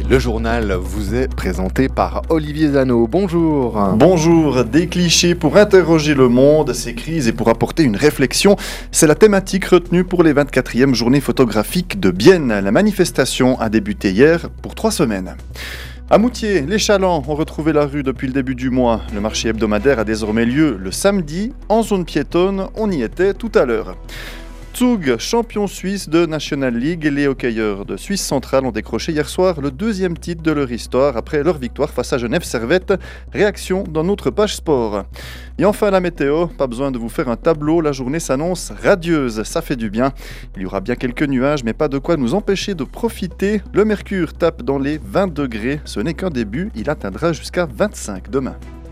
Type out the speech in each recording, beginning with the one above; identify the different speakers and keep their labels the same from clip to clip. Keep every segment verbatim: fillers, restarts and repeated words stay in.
Speaker 1: Le journal vous est présenté par Olivier Zano. Bonjour.
Speaker 2: Bonjour. Des clichés pour interroger le monde, ses crises et pour apporter une réflexion. C'est la thématique retenue pour les vingt-quatrièmes journées photographiques de Bienne. La manifestation a débuté hier pour trois semaines. À Moutier, les chalands ont retrouvé la rue depuis le début du mois. Le marché hebdomadaire a désormais lieu le samedi. En zone piétonne, on y était tout à l'heure. Zug, champion suisse de National League, les hockeyeurs de Suisse centrale ont décroché hier soir le deuxième titre de leur histoire après leur victoire face à Genève Servette. Réaction dans notre page sport. Et enfin la météo, pas besoin de vous faire un tableau, la journée s'annonce radieuse, ça fait du bien. Il y aura bien quelques nuages, mais pas de quoi nous empêcher de profiter. Le mercure tape dans les vingt degrés, ce n'est qu'un début, il atteindra jusqu'à vingt-cinq demain.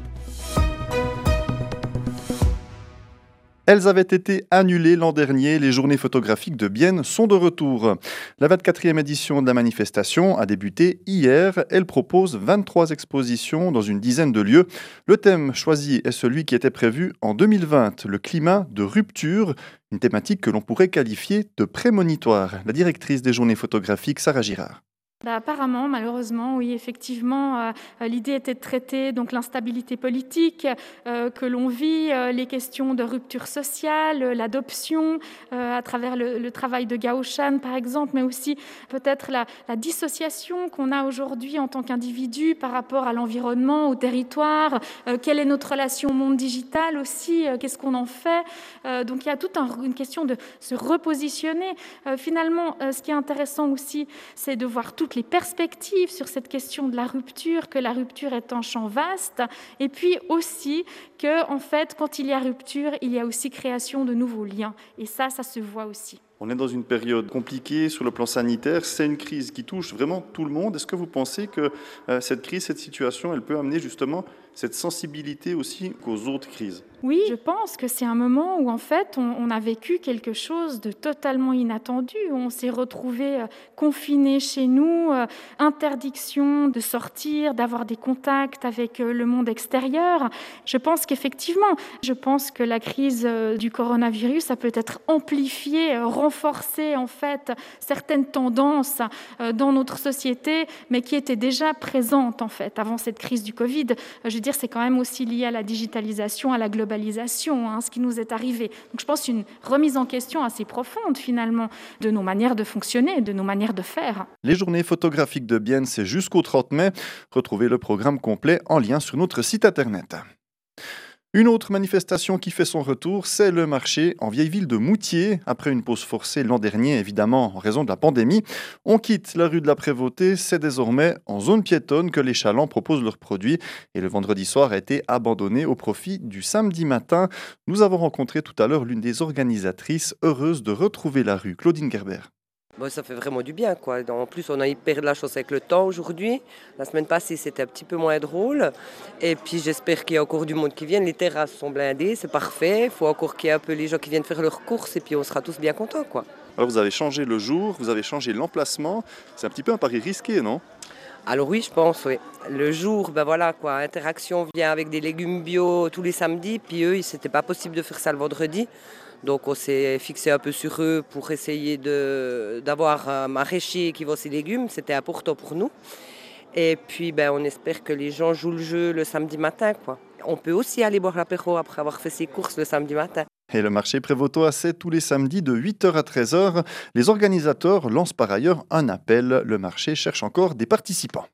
Speaker 2: Elles avaient été annulées l'an dernier, les journées photographiques de Bienne sont de retour. La vingt-quatrième édition de la manifestation a débuté hier. Elle propose vingt-trois expositions dans une dizaine de lieux. Le thème choisi est celui qui était prévu en deux mille vingt, le climat de rupture, une thématique que l'on pourrait qualifier de prémonitoire. La directrice des journées photographiques, Sarah Girard.
Speaker 3: Bah, apparemment, malheureusement, oui, effectivement, euh, l'idée était de traiter donc l'instabilité politique euh, que l'on vit, euh, les questions de rupture sociale, euh, l'adoption euh, à travers le, le travail de Gauchan, par exemple, mais aussi peut-être la, la dissociation qu'on a aujourd'hui en tant qu'individu par rapport à l'environnement, au territoire, euh, quelle est notre relation au monde digital aussi, euh, qu'est-ce qu'on en fait. Euh, donc il y a toute un, une question de se repositionner. Euh, finalement, euh, ce qui est intéressant aussi, c'est de voir tout les perspectives sur cette question de la rupture, que la rupture est un champ vaste, et puis aussi que, en fait, quand il y a rupture, il y a aussi création de nouveaux liens. Et ça, ça se voit aussi.
Speaker 2: On est dans une période compliquée sur le plan sanitaire. C'est une crise qui touche vraiment tout le monde. Est-ce que vous pensez que euh, cette crise, cette situation, elle peut amener justement cette sensibilité aussi aux autres crises ?
Speaker 3: Oui, je pense que c'est un moment où en fait on, on a vécu quelque chose de totalement inattendu. On s'est retrouvés euh, confinés chez nous, euh, interdiction de sortir, d'avoir des contacts avec euh, le monde extérieur. Je pense qu'effectivement, je pense que la crise euh, du coronavirus a peut-être amplifié, euh, renforcé en fait certaines tendances euh, dans notre société, mais qui étaient déjà présentes en fait avant cette crise du Covid. Euh, je veux dire, c'est quand même aussi lié à la digitalisation, à la globalisation. globalisation, hein, ce qui nous est arrivé. Donc je pense une remise en question assez profonde finalement de nos manières de fonctionner, de nos manières de faire.
Speaker 2: Les journées photographiques de Bienne, c'est jusqu'au trente mai. Retrouvez le programme complet en lien sur notre site internet. Une autre manifestation qui fait son retour, c'est le marché en vieille ville de Moutier. Après une pause forcée l'an dernier, évidemment, en raison de la pandémie, on quitte la rue de la Prévôté. C'est désormais en zone piétonne que les chalands proposent leurs produits. Et le vendredi soir a été abandonné au profit du samedi matin. Nous avons rencontré tout à l'heure l'une des organisatrices, heureuse de retrouver la rue, Claudine Gerber.
Speaker 4: Bon, ça fait vraiment du bien, quoi. En plus, on a hyper de la chance avec le temps aujourd'hui. La semaine passée, c'était un petit peu moins drôle. Et puis, j'espère qu'il y a encore du monde qui vient. Les terrasses sont blindées, c'est parfait. Il faut encore qu'il y ait un peu les gens qui viennent faire leurs courses et puis on sera tous bien contents, quoi.
Speaker 2: Alors, vous avez changé le jour, vous avez changé l'emplacement. C'est un petit peu un pari risqué, non ?
Speaker 4: Alors oui, je pense, oui. Le jour, ben voilà, quoi. Interaction vient avec des légumes bio tous les samedis. Puis eux, c'était pas possible de faire ça le vendredi. Donc on s'est fixé un peu sur eux pour essayer de, d'avoir un maraîcher qui vend ses légumes. C'était important pour nous. Et puis ben, on espère que les gens jouent le jeu le samedi matin, quoi. On peut aussi aller boire l'apéro après avoir fait ses courses le samedi matin.
Speaker 2: Et le marché prévôtois, c'est tous les samedis de huit heures à treize heures. Les organisateurs lancent par ailleurs un appel. Le marché cherche encore des participants.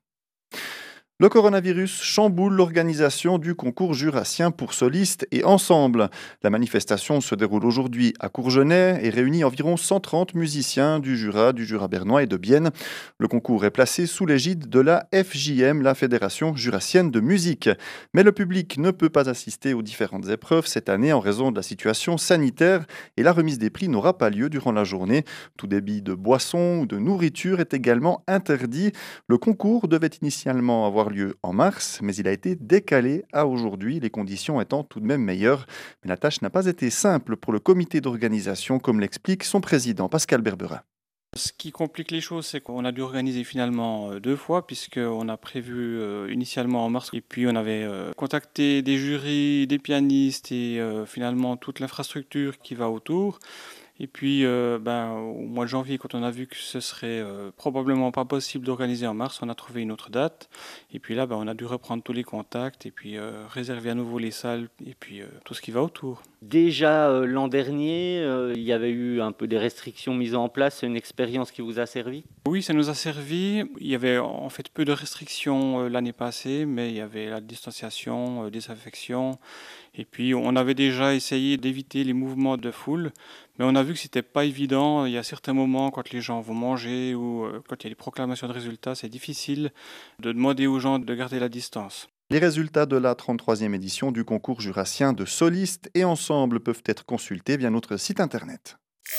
Speaker 2: Le coronavirus chamboule l'organisation du concours jurassien pour solistes et ensembles. La manifestation se déroule aujourd'hui à Courgenay et réunit environ cent trente musiciens du Jura, du Jura bernois et de Bienne. Le concours est placé sous l'égide de la F J M, la Fédération jurassienne de musique. Mais le public ne peut pas assister aux différentes épreuves cette année en raison de la situation sanitaire et la remise des prix n'aura pas lieu durant la journée. Tout débit de boissons ou de nourriture est également interdit. Le concours devait initialement avoir lieu en mars, mais il a été décalé à aujourd'hui, les conditions étant tout de même meilleures. Mais la tâche n'a pas été simple pour le comité d'organisation, comme l'explique son président Pascal Berberin.
Speaker 5: Ce qui complique les choses, c'est qu'on a dû organiser finalement deux fois, puisqu'on a prévu euh, initialement en mars, et puis on avait euh, contacté des jurys, des pianistes et euh, finalement toute l'infrastructure qui va autour. Et puis, euh, ben, au mois de janvier, quand on a vu que ce serait euh, probablement pas possible d'organiser en mars, on a trouvé une autre date. Et puis là, ben, on a dû reprendre tous les contacts et puis euh, réserver à nouveau les salles et puis euh, tout ce qui va autour.
Speaker 6: Déjà euh, l'an dernier, euh, il y avait eu un peu des restrictions mises en place. C'est une expérience qui vous a servi ?
Speaker 5: Oui, ça nous a servi. Il y avait en fait peu de restrictions euh, l'année passée, mais il y avait la distanciation, euh, désinfection. Et puis on avait déjà essayé d'éviter les mouvements de foule, mais on a vu que c'était pas évident. Il y a certains moments quand les gens vont manger ou euh, quand il y a des proclamations de résultats, c'est difficile de demander aux gens de garder la distance.
Speaker 2: Les résultats de la trente-troisième édition du concours jurassien de solistes et ensembles peuvent être consultés via notre site internet.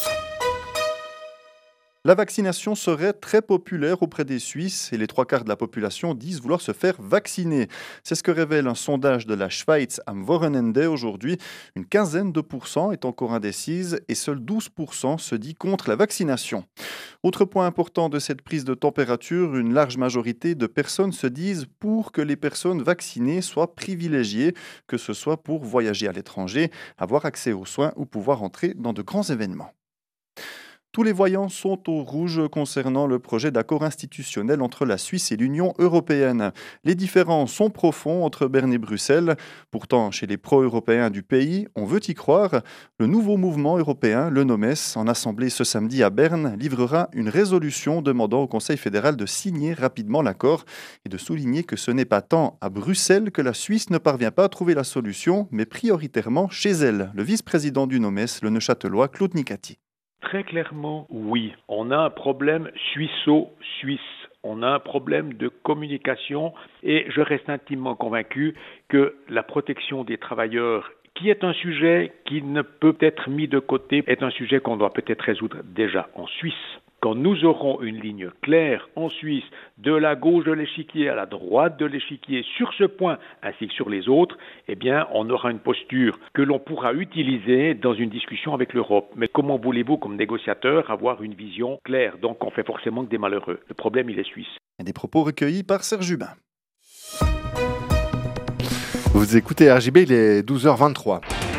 Speaker 2: La vaccination serait très populaire auprès des Suisses et les trois quarts de la population disent vouloir se faire vacciner. C'est ce que révèle un sondage de la Schweiz am Wochenende aujourd'hui. Une quinzaine de pourcents est encore indécise et seuls douze pour cent se dit contre la vaccination. Autre point important de cette prise de température, une large majorité de personnes se disent pour que les personnes vaccinées soient privilégiées, que ce soit pour voyager à l'étranger, avoir accès aux soins ou pouvoir entrer dans de grands événements. Tous les voyants sont au rouge concernant le projet d'accord institutionnel entre la Suisse et l'Union européenne. Les différends sont profonds entre Berne et Bruxelles. Pourtant, chez les pro-européens du pays, on veut y croire. Le nouveau mouvement européen, le NOMES, en assemblée ce samedi à Berne, livrera une résolution demandant au Conseil fédéral de signer rapidement l'accord et de souligner que ce n'est pas tant à Bruxelles que la Suisse ne parvient pas à trouver la solution, mais prioritairement chez elle. Le vice-président du NOMES, le Neuchâtelois, Claude Nicati.
Speaker 7: Très clairement, oui. On a un problème suisseau-suisse. On a un problème de communication et je reste intimement convaincu que la protection des travailleurs, qui est un sujet qui ne peut être mis de côté, est un sujet qu'on doit peut-être résoudre déjà en Suisse. Quand nous aurons une ligne claire en Suisse, de la gauche de l'échiquier à la droite de l'échiquier, sur ce point ainsi que sur les autres, eh bien, on aura une posture que l'on pourra utiliser dans une discussion avec l'Europe. Mais comment voulez-vous, comme négociateur, avoir une vision claire ? Donc, on fait forcément que des malheureux. Le problème, il est suisse.
Speaker 2: Et des propos recueillis par Serge Hubin. Vous écoutez R J B, il est douze heures vingt-trois.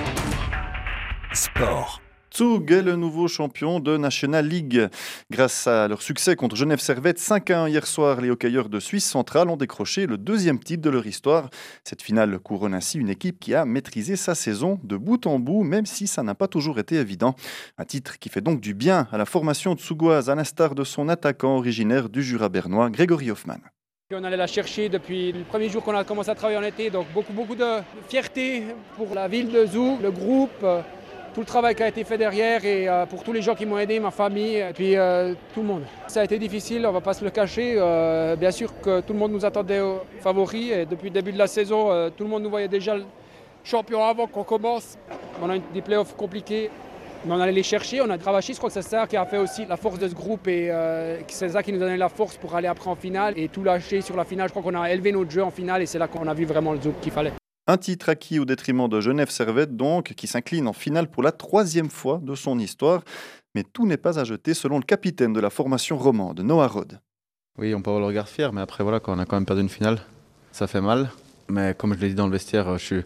Speaker 8: Sport.
Speaker 2: Zug est le nouveau champion de National League. Grâce à leur succès contre Genève Servette cinq à un hier soir, les hockeyeurs de Suisse centrale ont décroché le deuxième titre de leur histoire. Cette finale couronne ainsi une équipe qui a maîtrisé sa saison de bout en bout, même si ça n'a pas toujours été évident. Un titre qui fait donc du bien à la formation tsugoise, à l'instar de son attaquant originaire du Jura bernois, Grégory Hoffmann.
Speaker 9: On allait la chercher depuis le premier jour qu'on a commencé à travailler en été, donc beaucoup, beaucoup de fierté pour la ville de Zug, le groupe, tout le travail qui a été fait derrière et euh, pour tous les gens qui m'ont aidé, ma famille et puis euh, tout le monde. Ça a été difficile, on ne va pas se le cacher. Euh, bien sûr que tout le monde nous attendait aux favoris et depuis le début de la saison, euh, tout le monde nous voyait déjà le champion avant qu'on commence. On a eu des playoffs compliqués, mais on allait les chercher, on a travaillé. Je crois que c'est ça qui a fait aussi la force de ce groupe et euh, c'est ça qui nous a donné la force pour aller après en finale et tout lâcher sur la finale. Je crois qu'on a élevé notre jeu en finale et c'est là qu'on a vu vraiment le Zug qu'il fallait.
Speaker 2: Un titre acquis au détriment de Genève Servette donc, qui s'incline en finale pour la troisième fois de son histoire. Mais tout n'est pas à jeter selon le capitaine de la formation romande, Noah Rode.
Speaker 10: Oui, on peut avoir le regard fier, mais après voilà, quand on a quand même perdu une finale, ça fait mal. Mais comme je l'ai dit dans le vestiaire, je suis,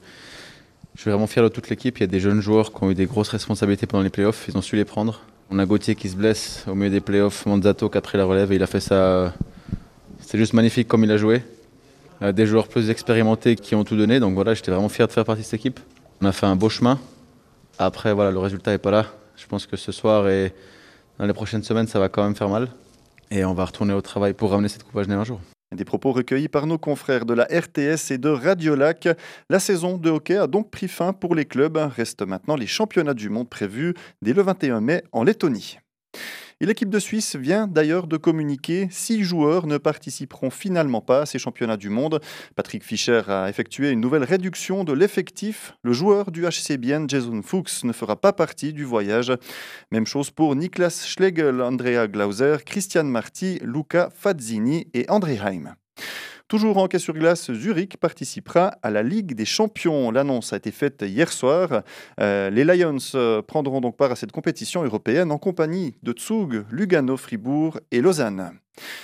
Speaker 10: je suis vraiment fier de toute l'équipe. Il y a des jeunes joueurs qui ont eu des grosses responsabilités pendant les playoffs, ils ont su les prendre. On a Gauthier qui se blesse au milieu des playoffs, Manzato qui a pris la relève et il a fait ça. C'était juste magnifique comme il a joué. Des joueurs plus expérimentés qui ont tout donné, donc voilà, j'étais vraiment fier de faire partie de cette équipe. On a fait un beau chemin. Après, voilà, le résultat n'est pas là. Je pense que ce soir et dans les prochaines semaines, ça va quand même faire mal. Et on va retourner au travail pour ramener cette coupe à Genève un jour.
Speaker 2: Des propos recueillis par nos confrères de la R T S et de Radio Lac. La saison de hockey a donc pris fin pour les clubs. Restent maintenant les championnats du monde prévus dès le vingt et un mai en Lettonie. Et l'équipe de Suisse vient d'ailleurs de communiquer. Six joueurs ne participeront finalement pas à ces championnats du monde. Patrick Fischer a effectué une nouvelle réduction de l'effectif. Le joueur du H C Bienne, Jason Fuchs, ne fera pas partie du voyage. Même chose pour Niklas Schlegel, Andrea Glauser, Christian Marty, Luca Fazzini et André Heim. Toujours en hockey sur glace, Zurich participera à la Ligue des Champions. L'annonce a été faite hier soir. Euh, les Lions euh, prendront donc part à cette compétition européenne en compagnie de Zug, Lugano, Fribourg et Lausanne.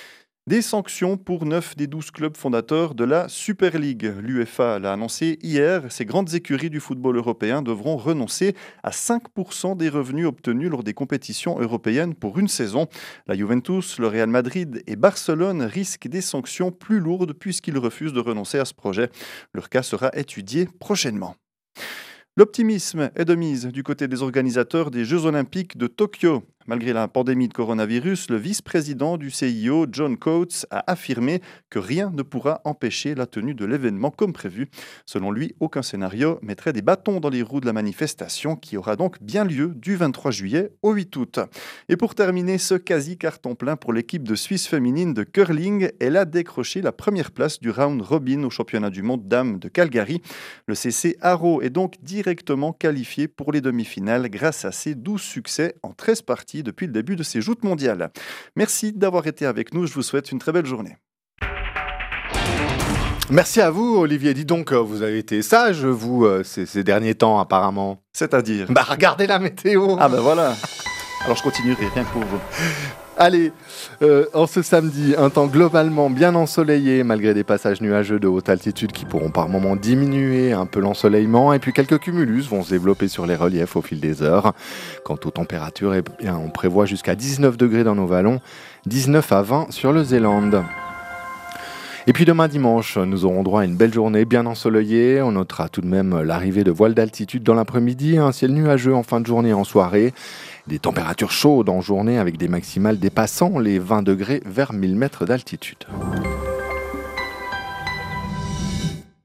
Speaker 2: Des sanctions pour neuf des douze clubs fondateurs de la Super League. L'UEFA l'a annoncé hier. Ces grandes écuries du football européen devront renoncer à cinq pour cent des revenus obtenus lors des compétitions européennes pour une saison. La Juventus, le Real Madrid et Barcelone risquent des sanctions plus lourdes puisqu'ils refusent de renoncer à ce projet. Leur cas sera étudié prochainement. L'optimisme est de mise du côté des organisateurs des Jeux Olympiques de Tokyo. Malgré la pandémie de coronavirus, le vice-président du C I O, John Coates, a affirmé que rien ne pourra empêcher la tenue de l'événement comme prévu. Selon lui, aucun scénario mettrait des bâtons dans les roues de la manifestation qui aura donc bien lieu du vingt-trois juillet au huit août. Et pour terminer ce quasi-carton plein pour l'équipe de Suisse féminine de curling, elle a décroché la première place du round robin au championnat du monde dames de Calgary. Le C C Haro est donc directement qualifié pour les demi-finales grâce à ses douze succès en treize parties depuis le début de ces joutes mondiales. Merci d'avoir été avec nous, je vous souhaite une très belle journée.
Speaker 1: Merci à vous, Olivier. Dis donc, vous avez été sage, vous, euh, ces, ces derniers temps, apparemment.
Speaker 2: C'est-à-dire
Speaker 1: Bah, regardez la météo.
Speaker 2: Ah ben voilà. Alors je continuerai, rien que pour vous.
Speaker 1: Allez, euh, en ce samedi, un temps globalement bien ensoleillé, malgré des passages nuageux de haute altitude qui pourront par moments diminuer un peu l'ensoleillement, et puis quelques cumulus vont se développer sur les reliefs au fil des heures. Quant aux températures, eh bien, on prévoit jusqu'à dix-neuf degrés dans nos vallons, dix-neuf à vingt sur le Zélande. Et puis demain dimanche, nous aurons droit à une belle journée bien ensoleillée. On notera tout de même l'arrivée de voiles d'altitude dans l'après-midi, un ciel nuageux en fin de journée et en soirée. Des températures chaudes en journée avec des maximales dépassant les vingt degrés vers mille mètres d'altitude.